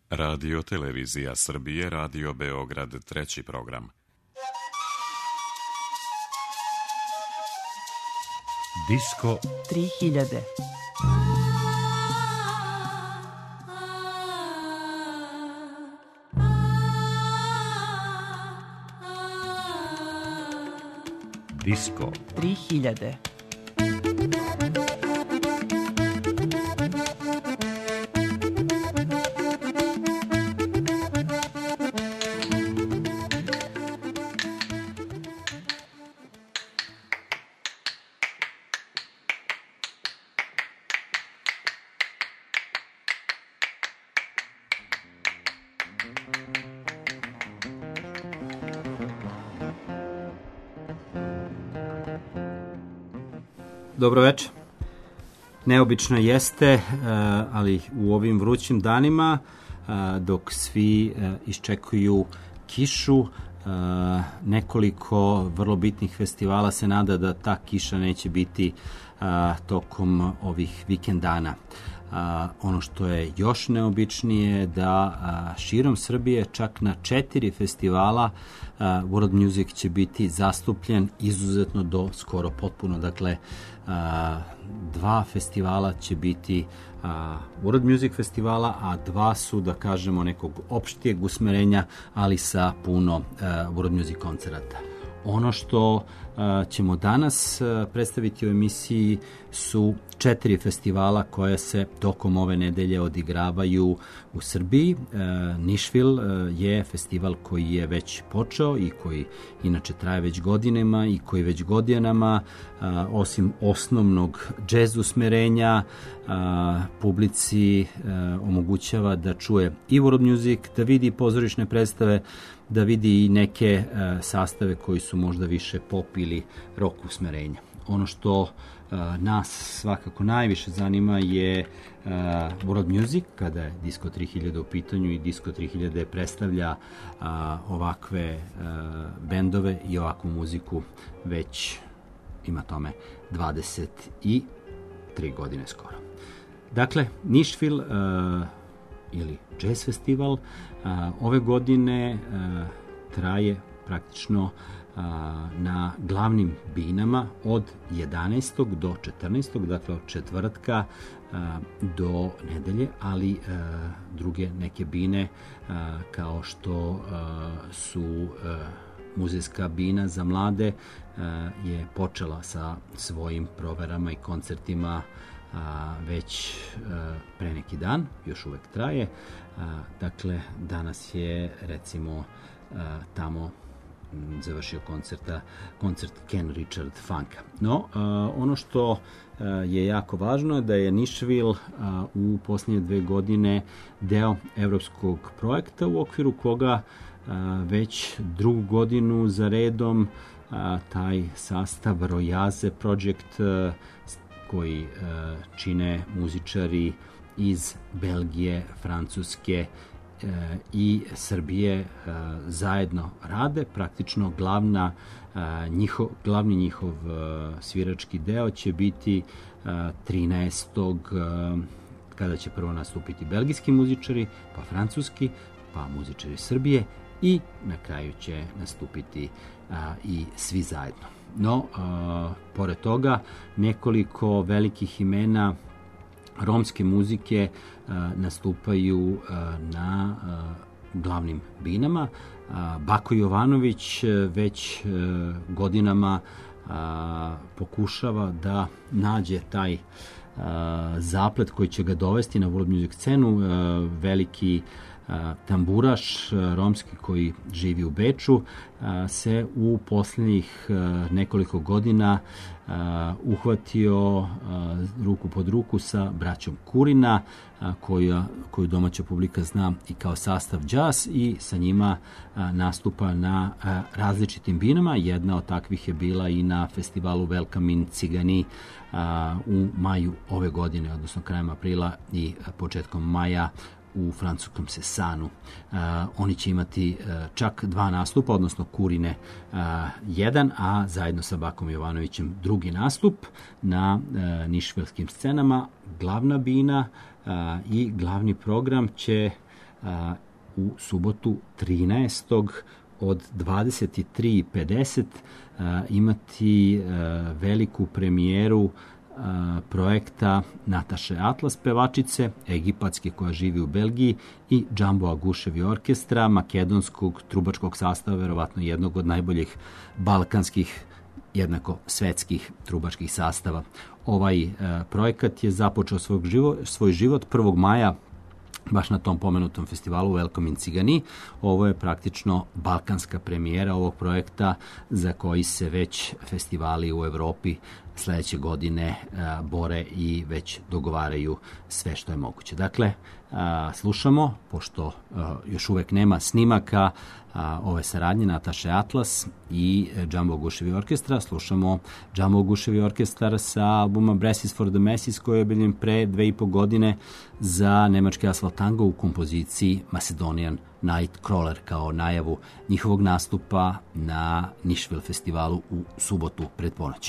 Radio Televizija Srbije, Radio Beograd, treći program. Disko 3000. Disko 3000. Dobro večer. Neobično jeste, ali u ovim vrućim danima, dok svi iščekuju kišu, nekoliko vrlo bitnih festivala se nada da ta kiša neće biti tokom ovih vikend dana. Ono što je još neobičnije da širom Srbije čak na 4 festivala World Music će biti zastupljen izuzetno do skoro potpuno. Dakle, 2 festivala će biti World Music festivala, a 2 su, da kažemo, nekog opštijeg usmerenja, ali sa puno World Music koncerata. Ono što ćemo danas predstaviti u emisiji su 4 festivala koje se tokom ove nedelje odigravaju u Srbiji. Nišvil je festival koji je već počeo i koji inače traje već godinama i koji već godinama, osim osnovnog džez usmerenja, publici omogućava da čuje i world music, da vidi pozorišne predstave, da vidi i neke sastave koji su možda više pop ili rock usmerenja. Ono što nas svakako najviše zanima je world music, kada je Disko 3000 u pitanju, i Disko 3000 predstavlja ovakve bendove i ovakvu muziku već ima tome 23 godine skoro. Dakle, Nišvil ili Jazz Festival ove godine traje praktično na glavnim binama od 11. do 14. dakle od četvrtka do nedelje, ali druge neke bine kao što su muzejska bina za mlade je počela sa svojim proverama i koncertima već pre neki dan, još uvek traje. Dakle, danas je recimo tamo završio koncert Ken Richard Funka. No, ono što je jako važno je da je Nišvil u posljednje 2 godine deo evropskog projekta u okviru koga već drugu godinu za redom taj sastav Rojaze Project koji čine muzičari iz Belgije, Francuske i Srbije zajedno rade. Praktično glavni njihov svirački deo će biti 13. kada će prvo nastupiti belgijski muzičari, pa francuski, pa muzičari Srbije i na kraju će nastupiti i svi zajedno. No, pored toga, nekoliko velikih imena romske muzike nastupaju na glavnim binama. Bako Jovanović već godinama pokušava da nađe taj zaplet koji će ga dovesti na world music scenu. Veliki tamburaš romski koji živi u Beču se u posljednjih nekoliko godina uhvatio ruku pod ruku sa braćom Kurina, koju domaća publika zna i kao sastav jazz, i sa njima nastupa na različitim binama. Jedna od takvih je bila i na festivalu Welcome in Cigani u maju ove godine, odnosno krajem aprila i početkom maja u francuskom Sesanu. Oni će imati čak 2 nastupa, odnosno Kurine 1, a zajedno sa Bakom Jovanovićem drugi nastup na nišvelskim scenama. Glavna bina i glavni program će u subotu 13. od 23:50 imati veliku premijeru projekta Nataše Atlas, pevačice, egipatske koja živi u Belgiji, i Džambo Aguševi orkestra, makedonskog trubačkog sastava, verovatno jednog od najboljih balkanskih, jednako svetskih trubačkih sastava. Ovaj projekat je započeo svoj život 1. maja baš na tom pomenutom festivalu Welcome in Cigani. Ovo je praktično balkanska premijera ovog projekta za koji se već festivali u Evropi sledeće godine bore i već dogovaraju sve što je moguće. Dakle, slušamo, pošto još uvek nema snimaka ove saradnje Nataše Atlas i Džambo Aguševi orkestra, slušamo Džambo Aguševi orkestar sa albuma Brasses for the Masses, koji je objavljen pre 2,5 godine za nemački Asphalt Tango u kompoziciji Macedonian Nightcrawler, kao najavu njihovog nastupa na Nashville festivalu u subotu pred ponoć.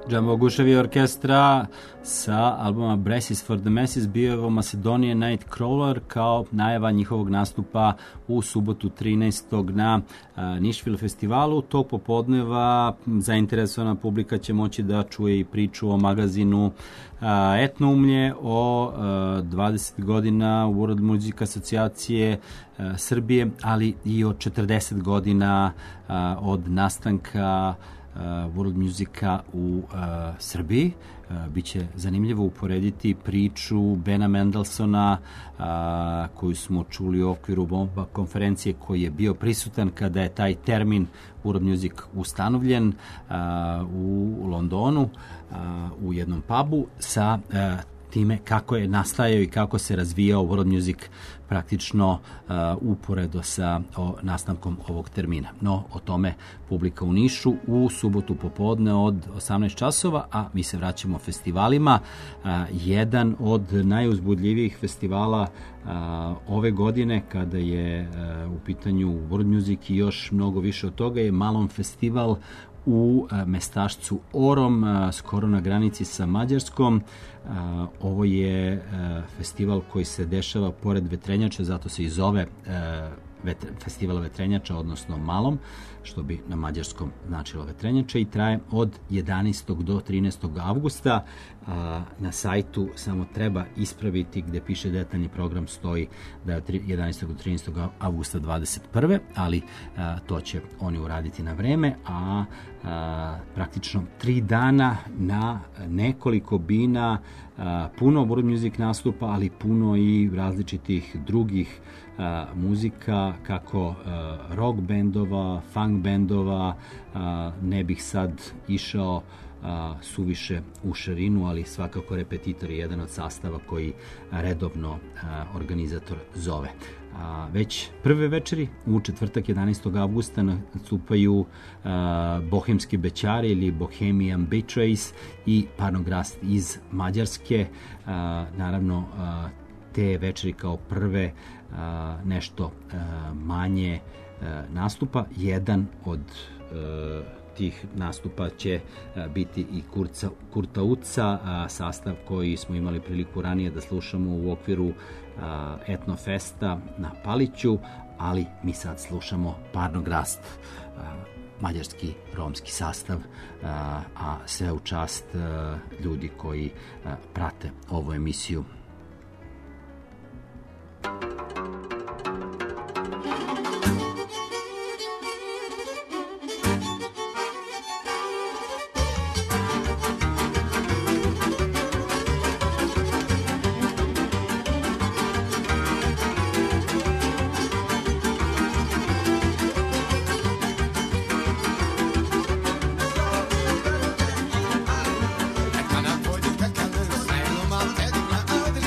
Džambo Guševi orkestra sa albuma Brasses for the Masses bio je Macedonian Nightcrawler kao najava njihovog nastupa u subotu 13. na Nišvil festivalu. Tog popodneva zainteresovana publika će moći da čuje i priču o magazinu Etnoumlje, o 20 godina World Music asocijacije Srbije, ali i o 40 godina od nastanka world musika u Srbiji. Biće zanimljivo uporediti priču Bena Mendelssohna koju smo čuli u okviru Bomba konferencije, koji je bio prisutan kada je taj termin world music ustanovljen u Londonu u jednom pubu, sa time kako je nastajao i kako se razvijao world music praktično uporedo sa nastankom ovog termina. No, o tome publika u Nišu u subotu popodne od 18 časova, a mi se vraćamo festivalima. Jedan od najuzbudljivijih festivala ove godine, kada je u pitanju world music i još mnogo više od toga, je Malom festival u mestašcu Orom, skoro na granici sa Mađarskom. Ovo je festival koji se dešava pored vetrenjača, zato se i zove festival vetrenjača, odnosno Malom, što bi na mađarskom značilo vetrenjača, i traje od 11. do 13. avgusta. Na sajtu samo treba ispraviti, gde piše detaljni program, stoji da je od 11. do 13. avgusta 21. ali to će oni uraditi na vreme, a praktično 3 dana na nekoliko bina, puno world music nastupa, ali puno i različitih drugih muzika, kako rock bendova, funk bendova. Ne bih sad išao suviše u širinu, ali svakako Repetitor je jedan od sastava koji redovno organizator zove. Već prve večeri u četvrtak 11. avgusta nastupaju Bohemski bećari ili Bohemian Betrays i Parnograst iz Mađarske. Naravno, te večeri kao prve nešto manje nastupa. Jedan od tih nastupa će biti i Kurta Utsa, sastav koji smo imali priliku ranije da slušamo u okviru Etnofesta na Paliću, ali mi sad slušamo Parnograst, mađarski romski sastav, a sve u čast ljudi koji prate ovu emisiju. Kana pođu kakale, sajlo mal tedik na adri.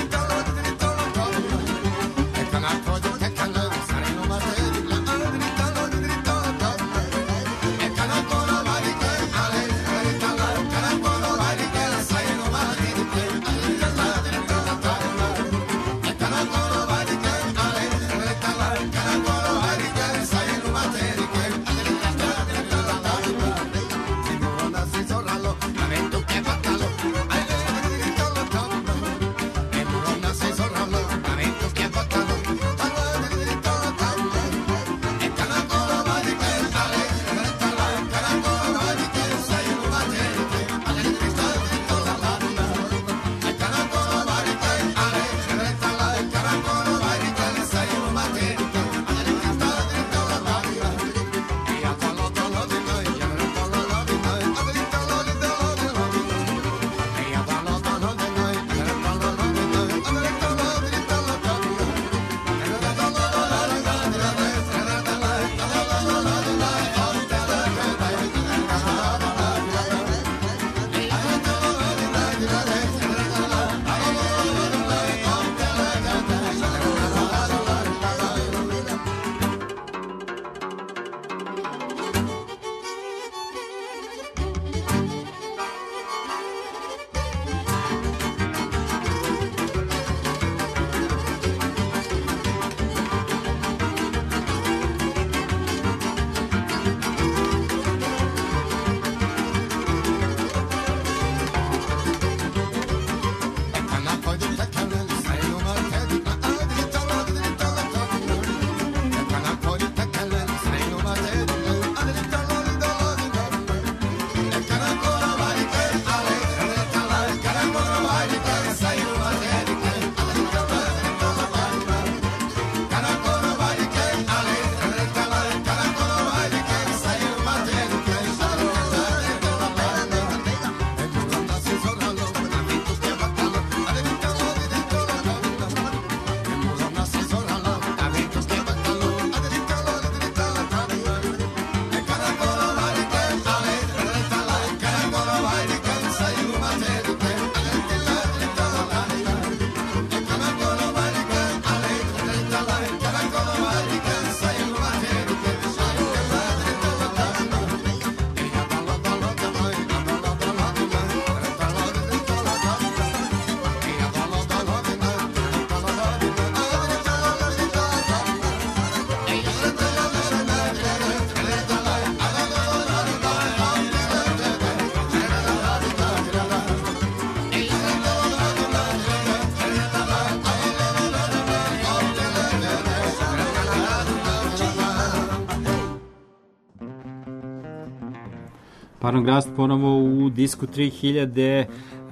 Parnograst ponovo u Disku 3000,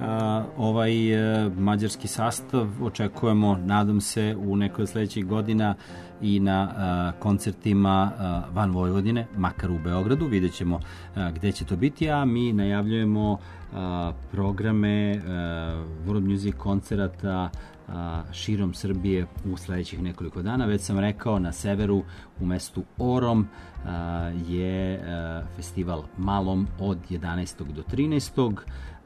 mađarski sastav očekujemo, nadam se, u nekoj od sledećih godina i na koncertima van Vojvodine, makar u Beogradu, vidjet ćemo gde će to biti, a mi najavljujemo programe World Music koncerata širom Srbije u sledećih nekoliko dana. Već sam rekao, na severu u mestu Orom je festival Malom od 11. do 13.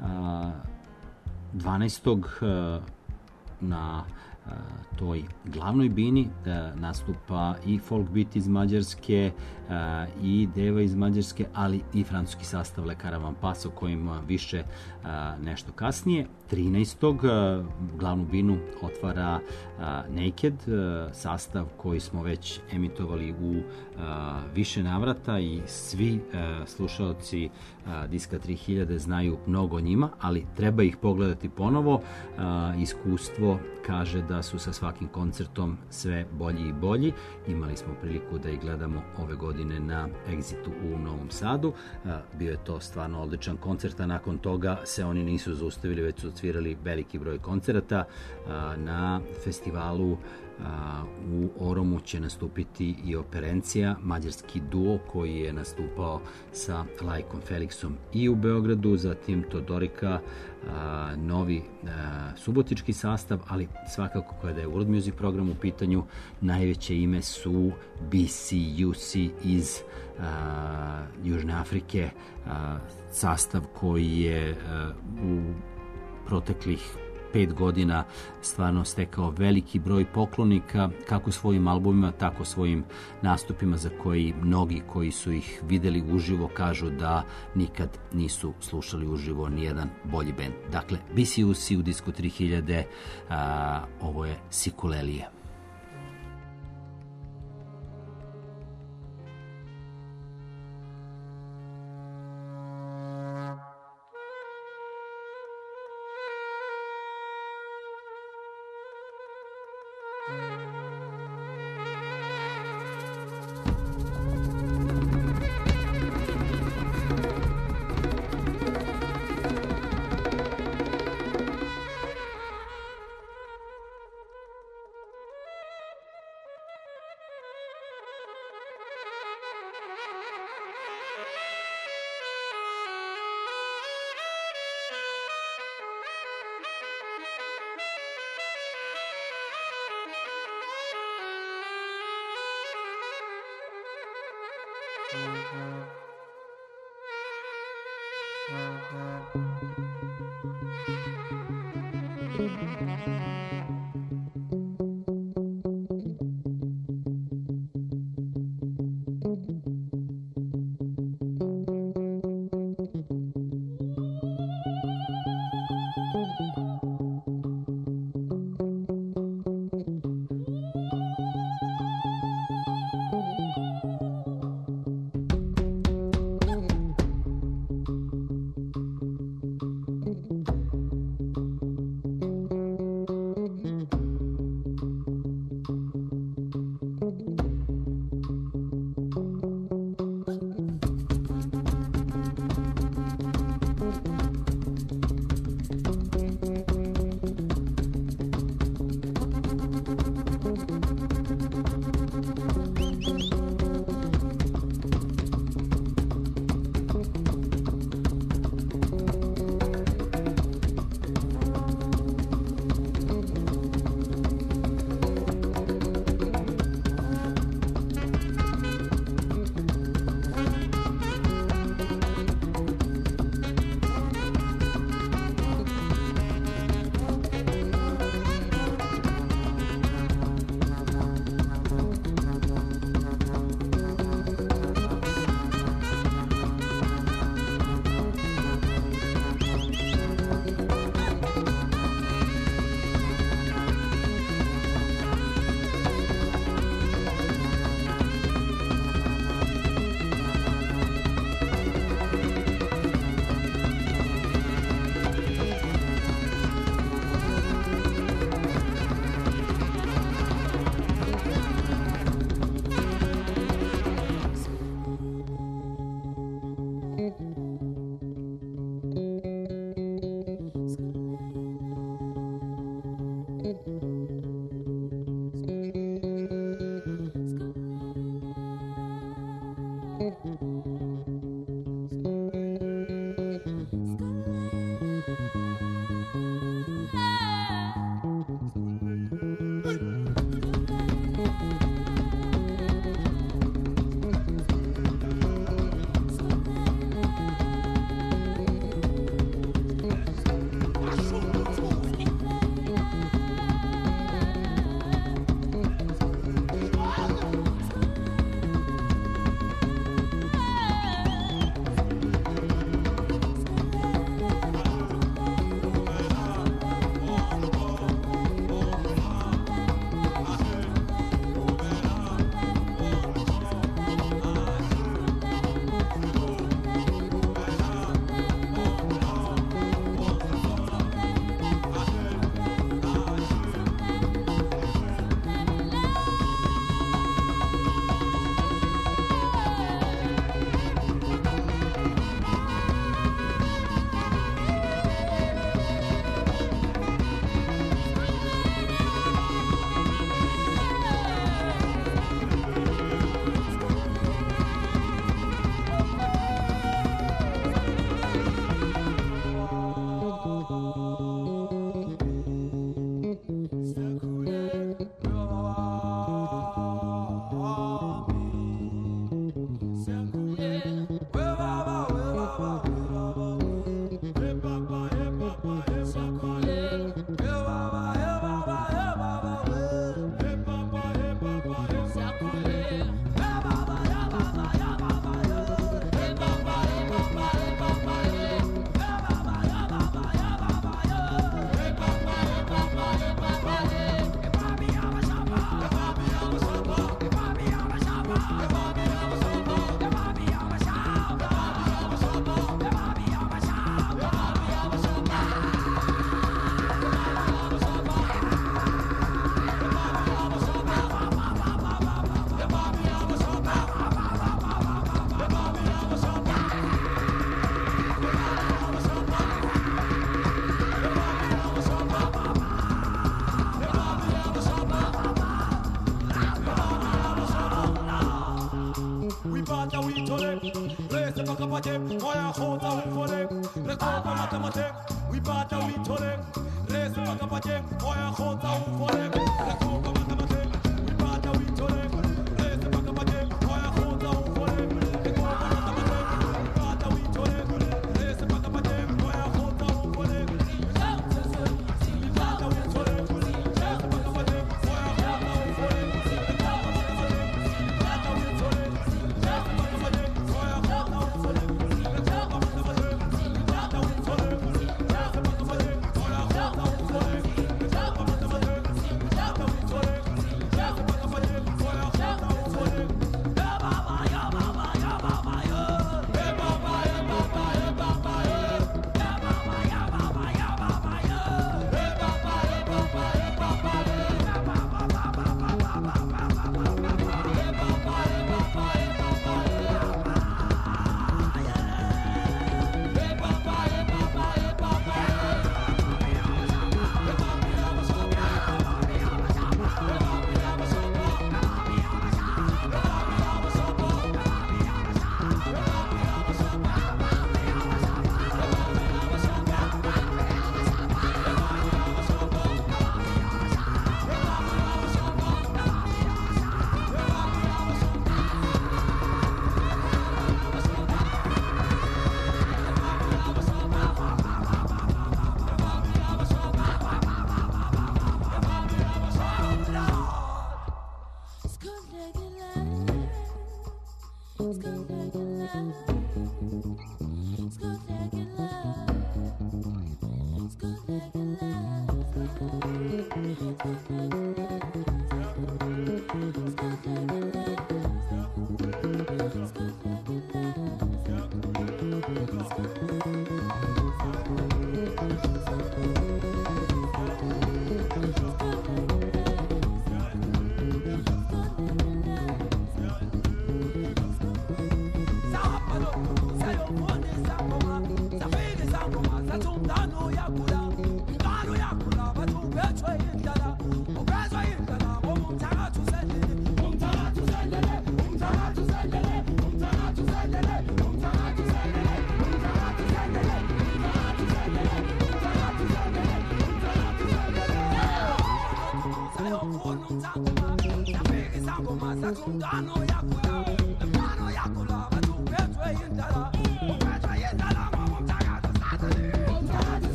12. Na toj glavnoj bini nastupa i folk beat iz Mađarske i Deva iz Mađarske, ali i francuski sastav Le Caravan Pas, o kojim više nešto kasnije. 13. glavnu binu otvara Naked, sastav koji smo već emitovali u više navrata i svi slušaoci Diska 3000 znaju mnogo o njima, ali treba ih pogledati ponovo. Iskustvo kaže da su sa svakim koncertom sve bolji i bolji. Imali smo priliku da ih gledamo ove godine na Exitu u Novom Sadu. Bio je to stvarno odličan koncert, a nakon toga se oni nisu zaustavili, već su odsvirali veliki broj koncerata. Na festivalu u Oromu će nastupiti i Operencija, mađarski duo koji je nastupao sa Lajkom Felixom i u Beogradu, zatim Todorika, novi subotički sastav, ali svakako kada je World Music program u pitanju, najveće ime su BCUC iz Južne Afrike, sastav koji je u proteklih 5 godina stvarno stekao veliki broj poklonika, kako svojim albumima, tako svojim nastupima, za koji mnogi koji su ih videli uživo kažu da nikad nisu slušali uživo nijedan bolji bend. Dakle, BCUC u Disku 3000, ovo je Sikulelije.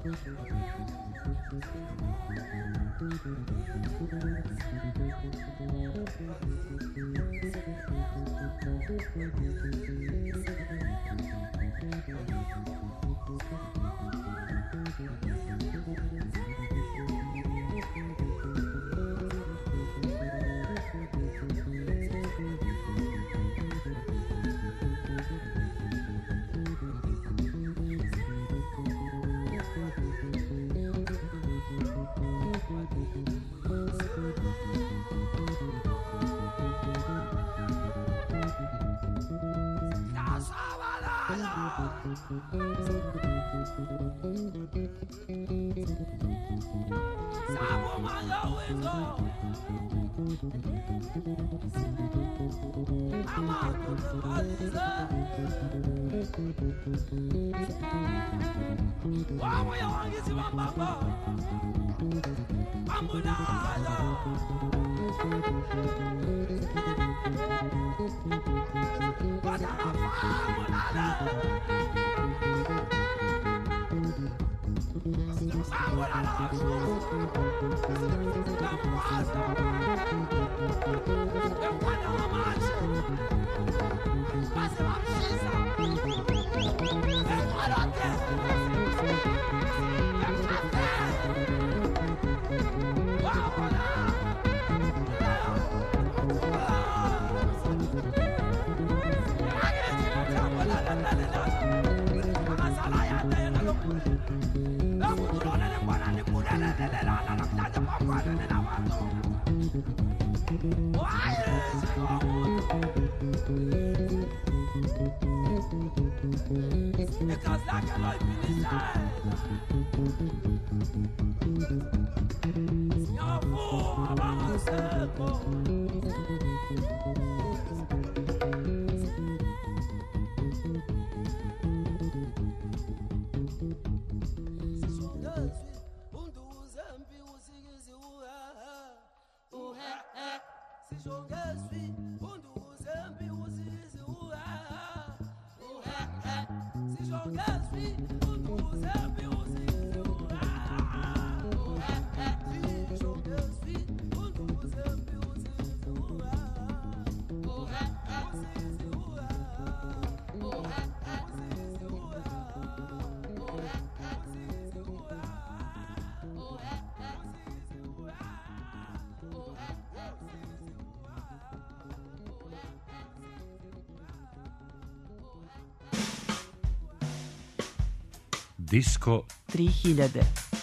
Disko 3000.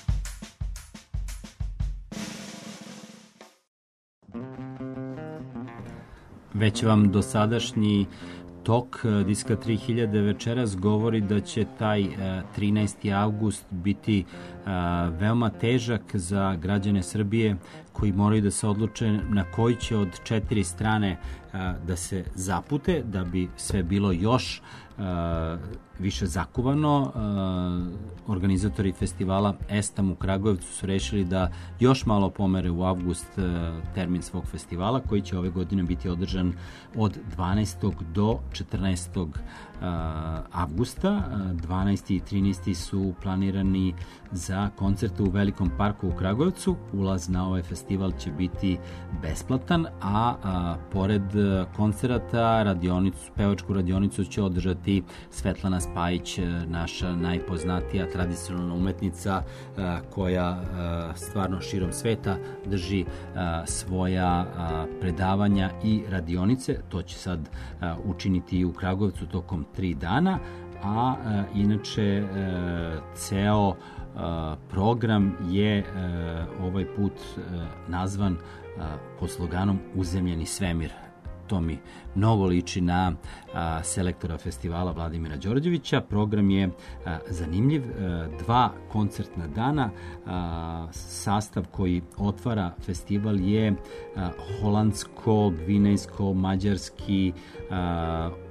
Već vam dosadašnji tok Diska 3000 večeras govori da će taj 13. avgust biti veoma težak za građane Srbije koji moraju da se odluče na koji će od 4 strane da se zapute da bi sve bilo još više zakuvano. Organizatori festivala Estam u Kragujevcu su rešili da još malo pomere u avgust termin svog festivala koji će ove godine biti održan od 12. do 14. avgusta. 12. i 13. su planirani za koncerte u Velikom parku u Kragujevcu. Ulaz na ovaj festival će biti besplatan, a pored koncerata pevačku radionicu će održati Svetlana Spajić, naša najpoznatija tradicionalna umetnica koja stvarno širom sveta drži svoja predavanja i radionice. To će sad učiniti i u Kragujevcu tokom 3 dana, a inače ceo program je ovaj put nazvan pod sloganom Uzemljeni svemir. To mi mnogo liči na selektora festivala Vladimira Đorđevića. Program je zanimljiv. 2 koncertna dana. Sastav koji otvara festival je holandsko, gvinejsko, mađarski,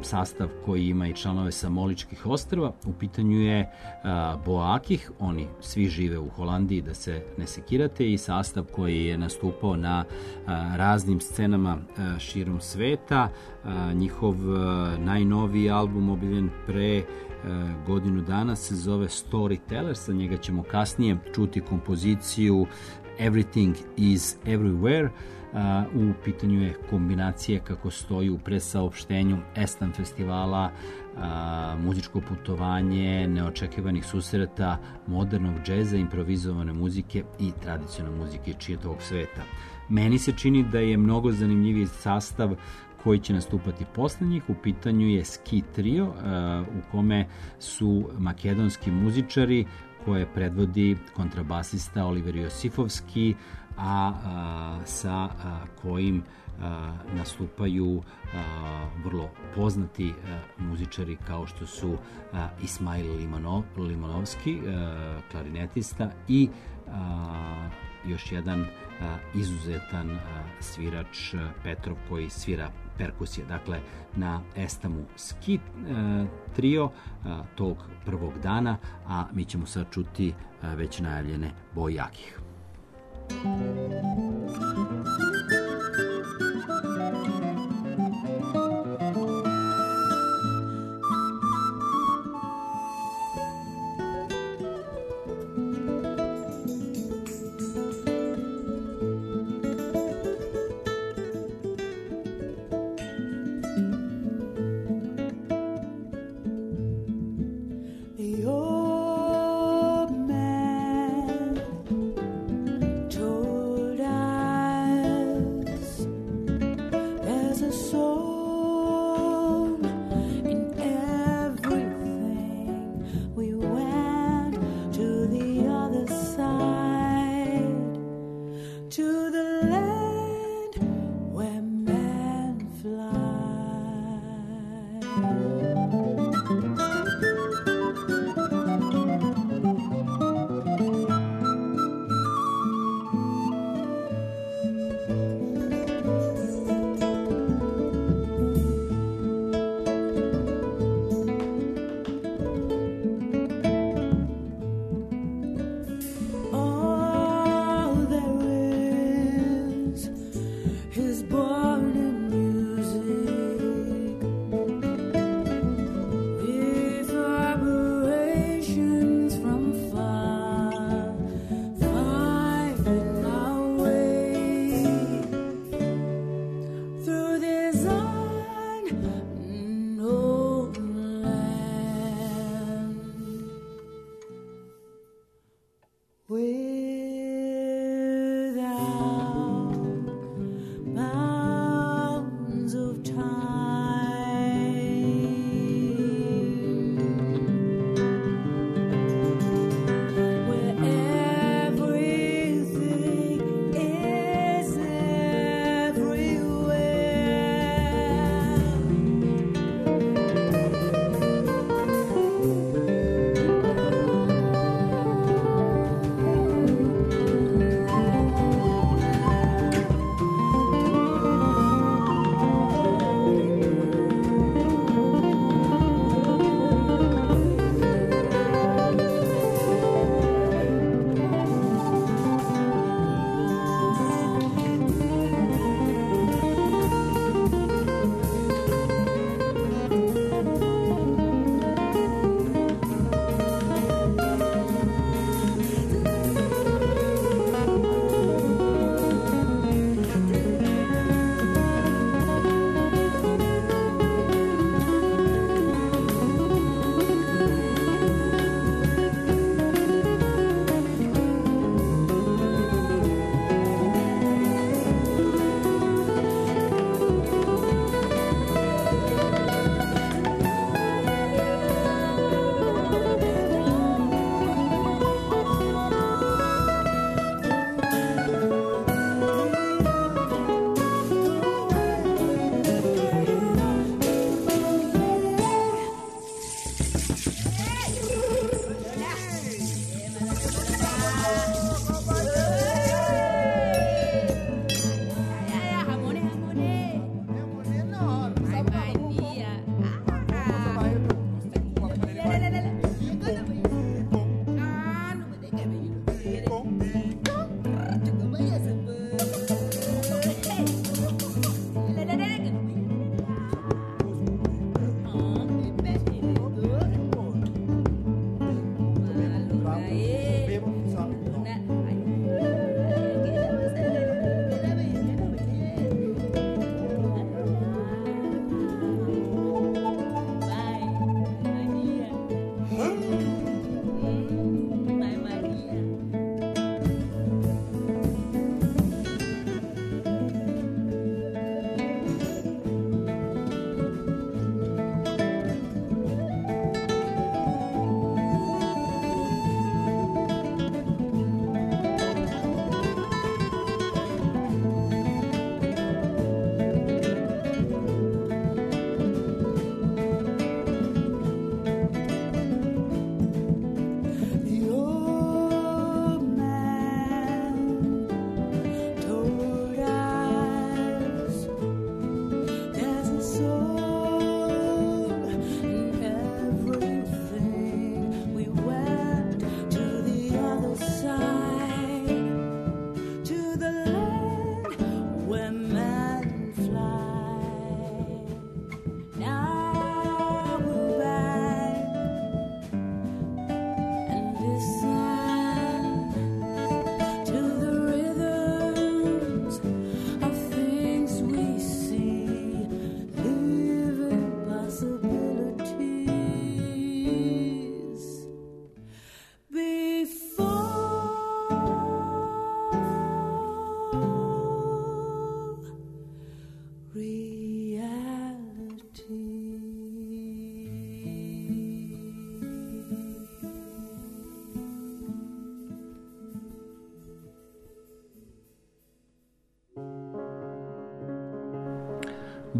sastav koji ima i članove sa Moličkih ostrva. U pitanju je Boakih, oni svi žive u Holandiji, da se ne sekirate, i sastav koji je nastupao na raznim scenama širom sveta. Njihov najnoviji album, objavljen pre godinu dana, se zove Storyteller. Sa njega ćemo kasnije čuti kompoziciju Everything is Everywhere. U pitanju je kombinacije, kako stoji u presaopštenju, Estan festivala, muzičko putovanje, neočekivanih susreta, modernog džeza, improvizovane muzike i tradicionalne muzike čitavog sveta. Meni se čini da je mnogo zanimljiviji sastav koji će nastupati posle njih. U pitanju je Ski Trio, u kome su makedonski muzičari koje predvodi kontrabasista Oliver Josifovski, a sa kojim nastupaju vrlo poznati muzičari kao što su Ismail Limanovski, klarinetista, i još jedan izuzetan svirač Petrov koji svira perkusije. Dakle, na Estamu Ski Trio tog prvog dana, a mi ćemo sad čuti već najavljene Bojakih.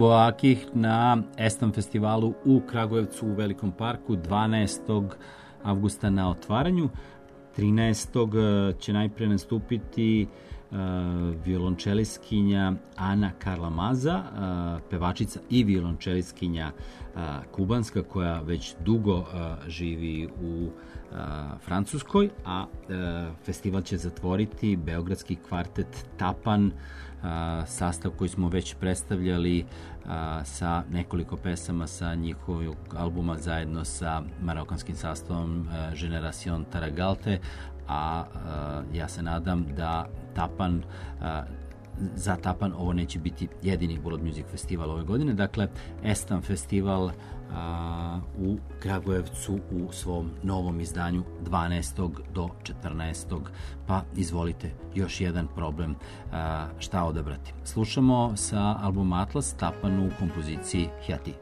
Boakih na Estam festivalu u Kragujevcu u Velikom parku 12. avgusta na otvaranju. 13. će najpre nastupiti violončeliskinja Ana Karla Maza, pevačica i violončeliskinja kubanska koja već dugo živi u Francuskoj, a festival će zatvoriti beogradski kvartet Tapan, sastav koji smo već predstavljali sa nekoliko pesama sa njihovog albuma zajedno sa marokanskim sastavom Generacion Taragalte, a ja se nadam da za Tapan ovo neće biti jedini World Music Festival ove godine. Dakle, Estam festival u Kragujevcu u svom novom izdanju 12. do 14. Pa izvolite, još jedan problem šta odabrati. Slušamo sa albuma Atlas Tapan u kompoziciji Hjati.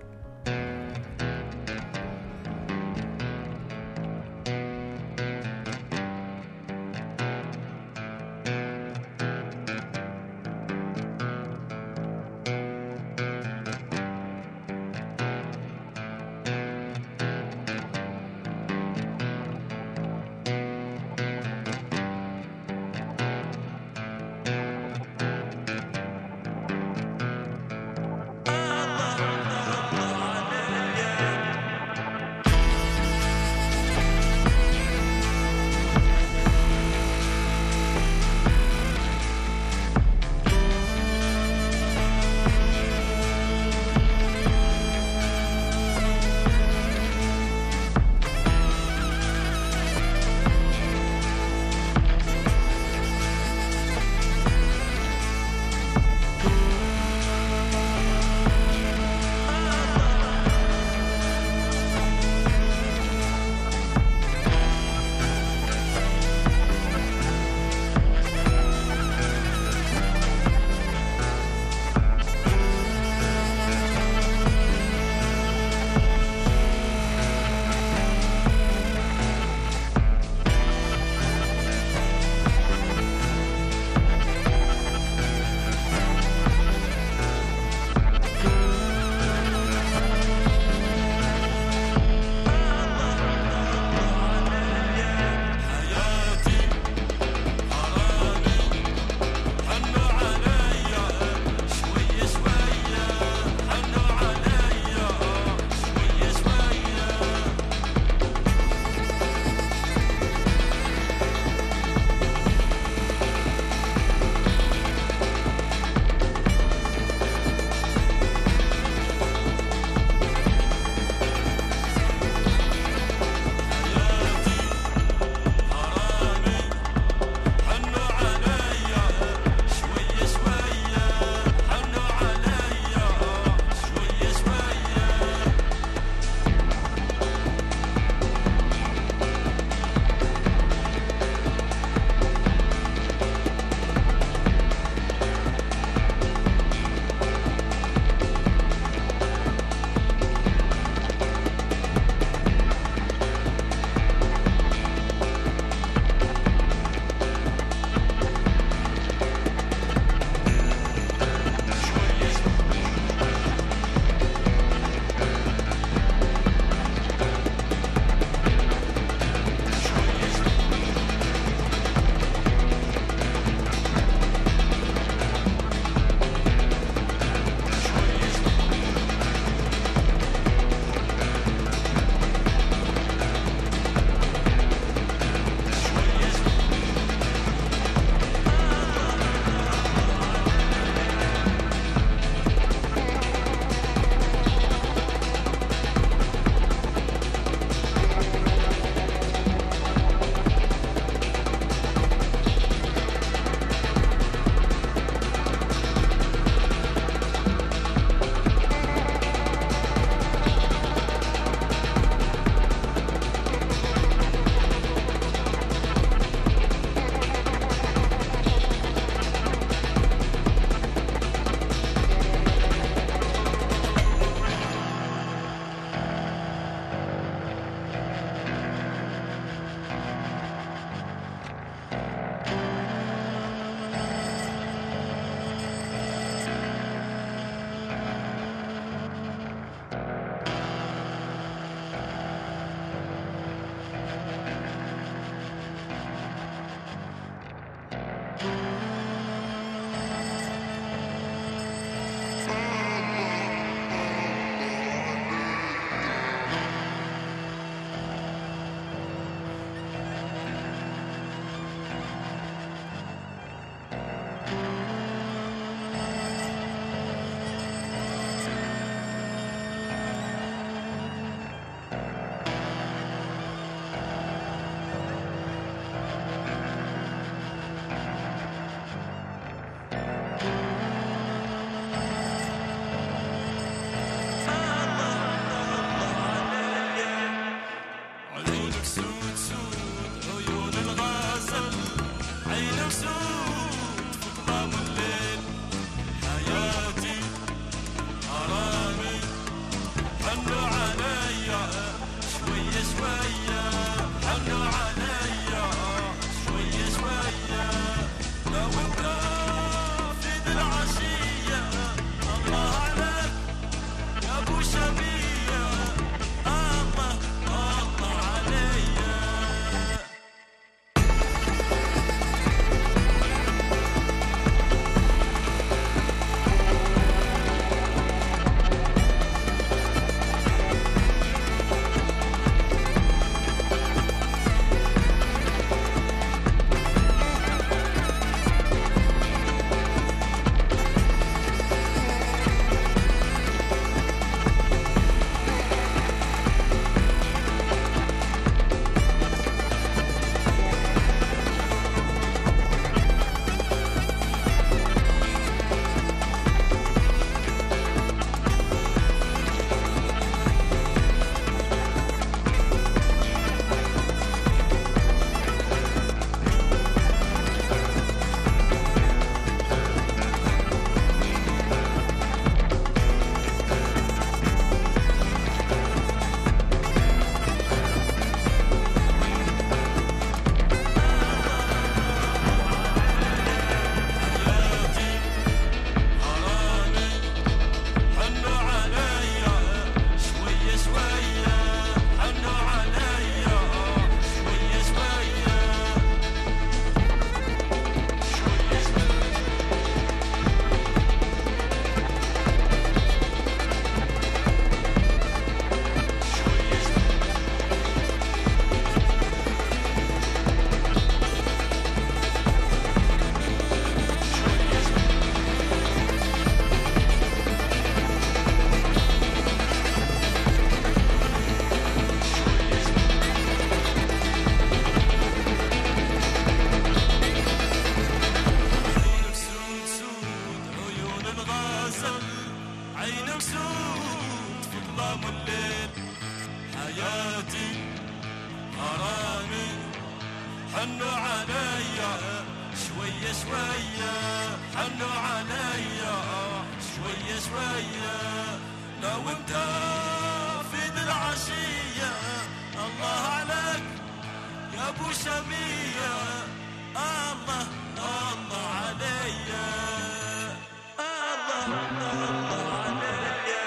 أراني حنوا عليا شوية شوية حنوا عليا شوية شوية لو انت في ذي العشية الله عليك يا ابو شمية الله الله عليا الله الله عليا.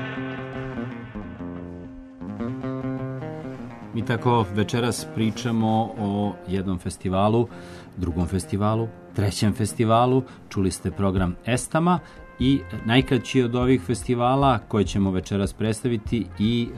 Mi tako večeras pričamo o jednom festivalu, drugom festivalu, trećem festivalu. Čuli ste program Estama i najkraći od ovih festivala koje ćemo večeras predstaviti i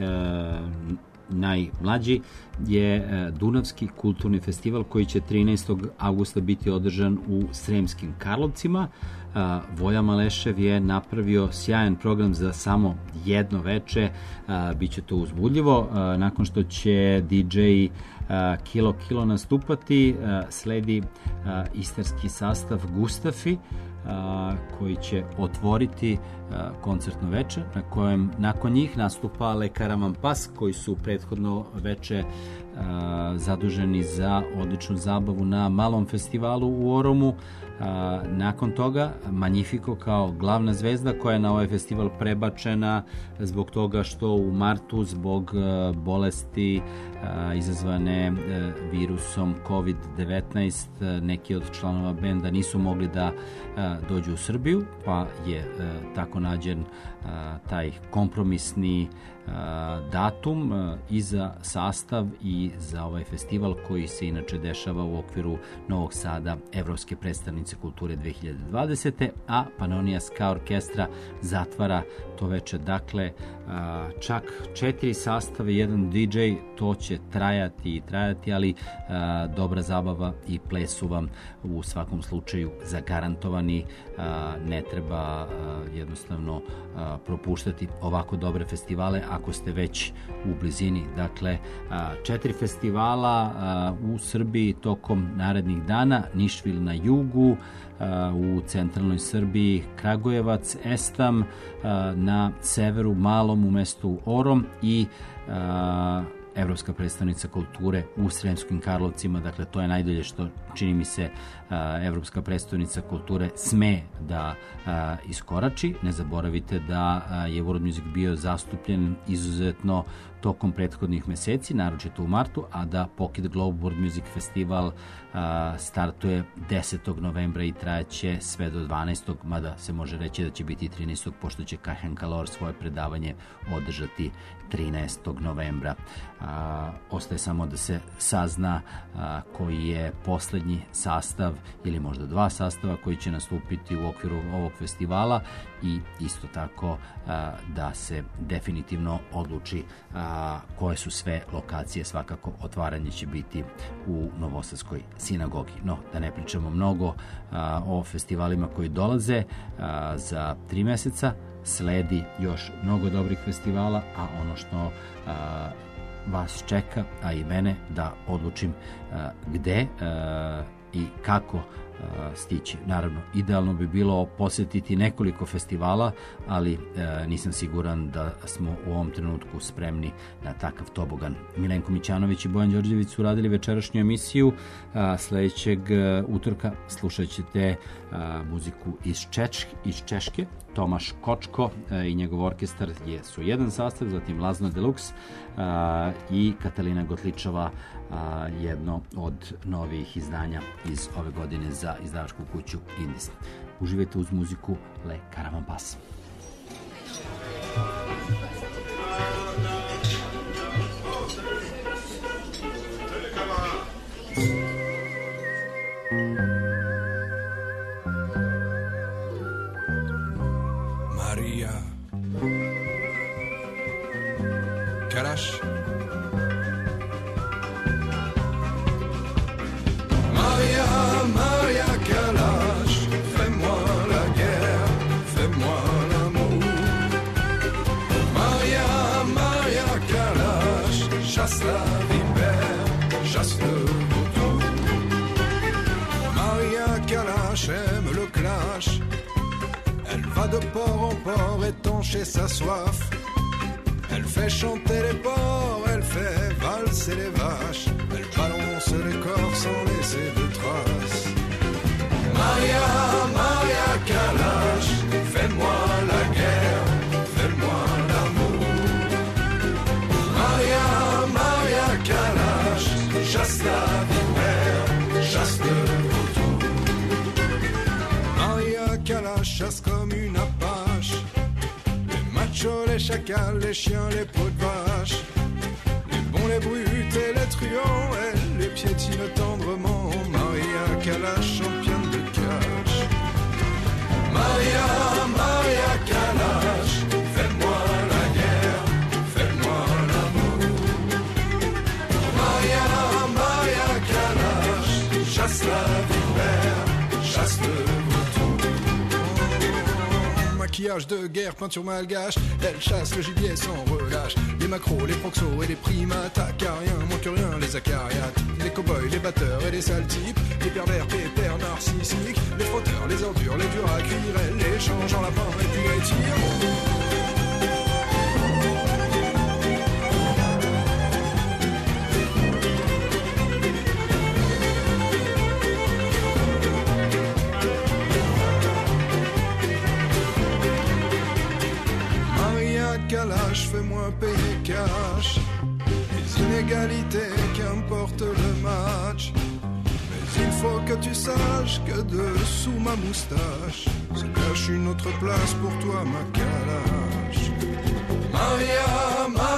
najmlađi je Dunavski kulturni festival koji će 13. avgusta biti održan u Sremskim Karlovcima. Voja Malešev je napravio sjajan program za samo jedno veče, biće to uzbudljivo. Nakon što će DJ Kilo nastupati, sledi istarski sastav Gustafi, koji će otvoriti koncertno veče, na kojem nakon njih nastupa Le Caravan Pas, koji su prethodno veče zaduženi za odličnu zabavu na malom festivalu u Oromu. Nakon toga Magnifico kao glavna zvezda koja je na ovaj festival prebačena zbog toga što u martu zbog bolesti izazvane virusom COVID-19 neki od članova benda nisu mogli da dođu u Srbiju, pa je tako nađen taj kompromisni datum i za sastav i za ovaj festival koji se inače dešava u okviru Novog Sada Evropske predstavnice kulture 2020. A Pannonia Ska orkestra zatvara to veče. Dakle, čak 4 sastave, jedan DJ, to će trajati, ali dobra zabava i ples su vam u svakom slučaju zagarantovani. Ne treba jednostavno propuštati ovako dobre festivale ako ste već u blizini. Dakle, 4 festivala u Srbiji tokom narednih dana: Nišvil na jugu, u centralnoj Srbiji Kragujevac, Estam, na severu malom u mestu Orom i Evropska predstavnica kulture u Sremskim Karlovcima. Dakle, to je najdalje što, čini mi se, Evropska predstavnica kulture sme da iskorači. Ne zaboravite da je World Music bio zastupljen izuzetno tokom prethodnih meseci, naročito u martu, a da Pocket Globe World Music Festival startuje 10. novembra i trajaće sve do 12. mada se može reći da će biti 13. pošto će Kahen Kalor svoje predavanje održati 13. novembra. Ostaje samo da se sazna koji je poslednji sastav ili možda 2 sastava koji će nastupiti u okviru ovog festivala i isto tako da se definitivno odluči koje su sve lokacije. Svakako otvaranje će biti u Novosadskoj sinagogi. No, da ne pričamo mnogo o festivalima koji dolaze za 3 meseca. Sledi još mnogo dobrih festivala, a ono što vas čeka, a i mene, da odlučim gde i kako stići. Naravno, idealno bi bilo posjetiti nekoliko festivala, ali nisam siguran da smo u ovom trenutku spremni na takav tobogan. Milenko Mićanović i Bojan Đorđević su radili večerašnju emisiju. Sledećeg utorka slušat ćete muziku iz Češke. Tomaš Kočko i njegov orkestar su jedan sastav, zatim Lazno Deluxe i Katalina Gotličova, jedno od novih izdanja iz ove godine za izdavačku kuću Indis. Uživajte uz muziku Le Caravan Pas. Maria Kalash, Maria Kalash, fais-moi la guerre, fais-moi l'amour. Maria Kalash, chasse la vipère, chasse le vautour. Maria Kalash aime le clash, elle va de port en port étancher sa soif. Elle fait chanter les porcs, elle fait valser les vaches. chasse comme une apache. Les machos, les chacals, les chiens, les peaux de vache. Les bons, les brutes et les truands, elle les piétine tendrement. Maria Kalash, championne de cash. Maria, Maria Kalash, fais-moi la guerre, fais-moi l'amour. Maria, Maria Kalash, chasse la vipère, chasse le vautour. Maquillage de guerre, peinture malgache, elle chasse le gibier sans relâche. Les macros, les proxos et les primates, acariens, moins que rien, les acariates. Les cow-boys, les batteurs et les sales types, les pervers, pépères, narcissiques, les frotteurs, les ordures, les durs à cuire, elle les change en lapin et puis les tire. Kalash, fais-moi payer cash. Les inégalités, qu'importe le match. Mais il faut que tu saches que dessous ma moustache se cache une autre place pour toi, ma Kalash. Maria,